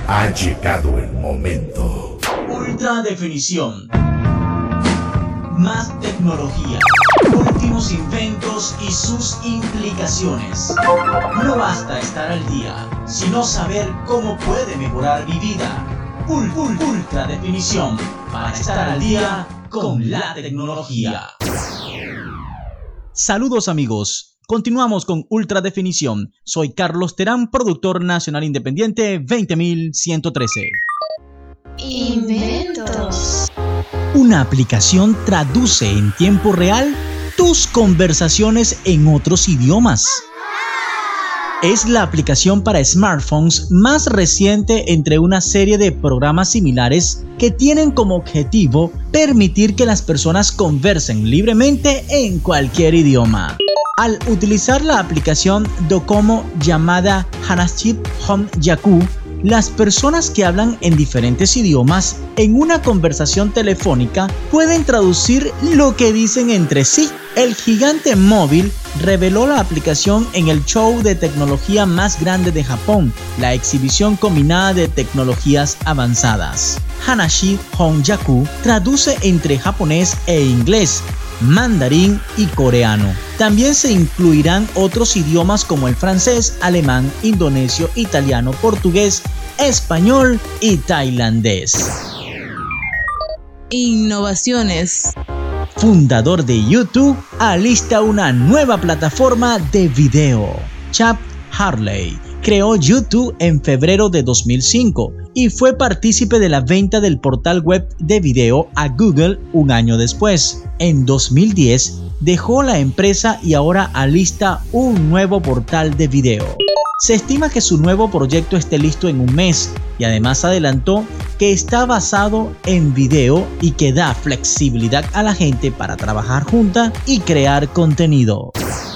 Ha llegado el momento. Ultra definición. Más tecnología. Últimos inventos y sus implicaciones. No basta estar al día, sino saber cómo puede mejorar mi vida. Ultra definición. Para estar al día con la tecnología. Saludos amigos. Continuamos con Ultra Definición. Soy Carlos Terán, productor nacional independiente 20113. Inventos. Una aplicación traduce en tiempo real tus conversaciones en otros idiomas. Es la aplicación para smartphones más reciente entre una serie de programas similares que tienen como objetivo permitir que las personas conversen libremente en cualquier idioma. Al utilizar la aplicación Docomo llamada Hanashi Honjaku, las personas que hablan en diferentes idiomas en una conversación telefónica pueden traducir lo que dicen entre sí. El gigante móvil reveló la aplicación en el show de tecnología más grande de Japón, la exhibición combinada de tecnologías avanzadas. Hanashi Honjaku traduce entre japonés e inglés, mandarín y coreano. También se incluirán otros idiomas como el francés, alemán, indonesio, italiano, portugués, español y tailandés. Innovaciones. Fundador de YouTube alista una nueva plataforma de video. Chad Hurley creó YouTube en febrero de 2005 y fue partícipe de la venta del portal web de video a Google un año después. En 2010 dejó la empresa y ahora alista un nuevo portal de video. Se estima que su nuevo proyecto esté listo en un mes y además adelantó que está basado en video y que da flexibilidad a la gente para trabajar junta y crear contenido.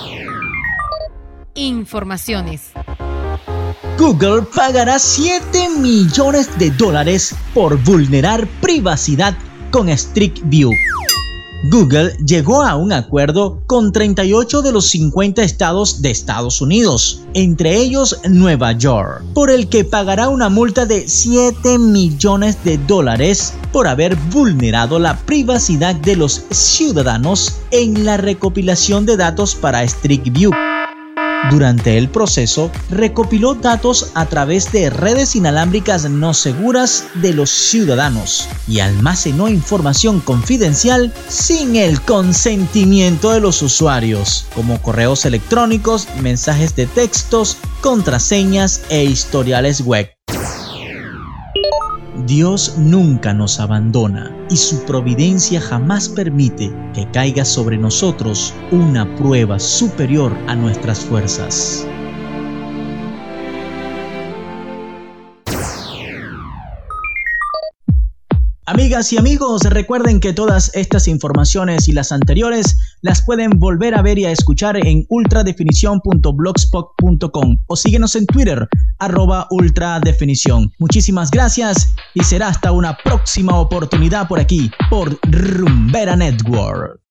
Informaciones. Google pagará $7 millones por vulnerar privacidad con Street View. Google llegó a un acuerdo con 38 de los 50 estados de Estados Unidos, entre ellos Nueva York, por el que pagará una multa de $7 millones por haber vulnerado la privacidad de los ciudadanos en la recopilación de datos para Street View. Durante el proceso, recopiló datos a través de redes inalámbricas no seguras de los ciudadanos y almacenó información confidencial sin el consentimiento de los usuarios, como correos electrónicos, mensajes de textos, contraseñas e historiales web. Dios nunca nos abandona y su providencia jamás permite que caiga sobre nosotros una prueba superior a nuestras fuerzas. Amigas y amigos, recuerden que todas estas informaciones y las anteriores las pueden volver a ver y a escuchar en ultradefinición.blogspot.com o síguenos en Twitter, @ultradefinición. Muchísimas gracias y será hasta una próxima oportunidad por aquí, por Rumbera Network.